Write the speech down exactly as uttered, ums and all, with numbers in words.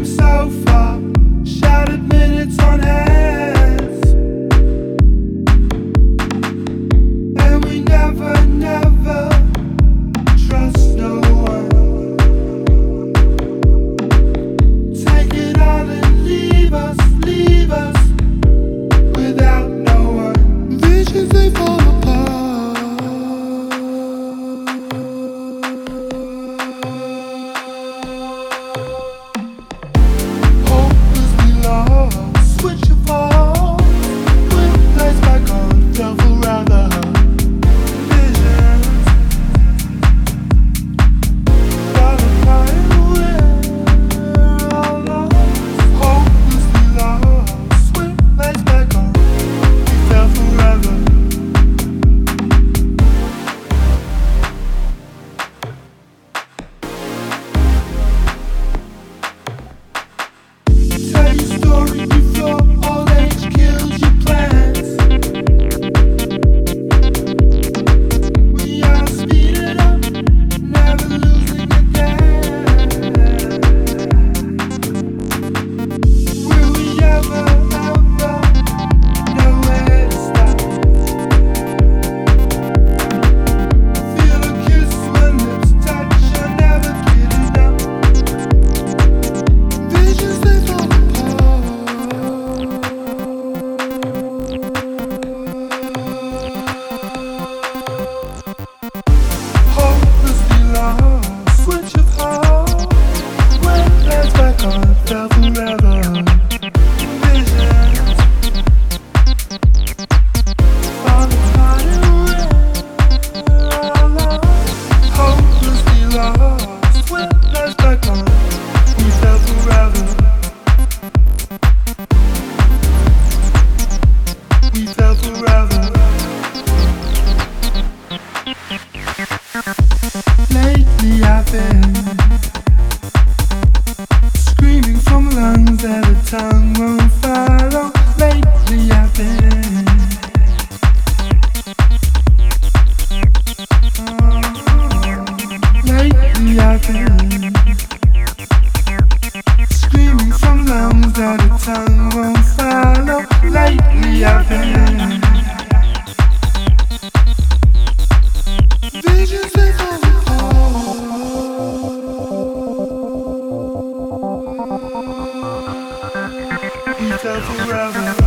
so far, shattered minutes on hands, and we never, never trust no one. Take it all and leave us, leave us without no one. Visions they fall apart. Hopelessly lost, switch of heart, with lights back on, devil rather. Visions, falling flying away, all lost. Hopelessly lost, with lights back on, we fell forever. Tell your story before old age kills your plans. We are speeding up, never losing again. Will we ever, ever know where to stop? Feel a kiss when lips touch, I'll never get enough. Visions they fall apart. Hopelessly lost, switch of heart, when lights back on, fell forever. Visions, falling flying away, all lost. Hopelessly lost, when lights back on, we fell forever. We fell forever. Lately I've been screaming from lungs that a tongue won't follow. Lately I've been Lately I've been screaming from lungs that a tongue won't follow. Lately I've been visions they fall apart. We fell forever.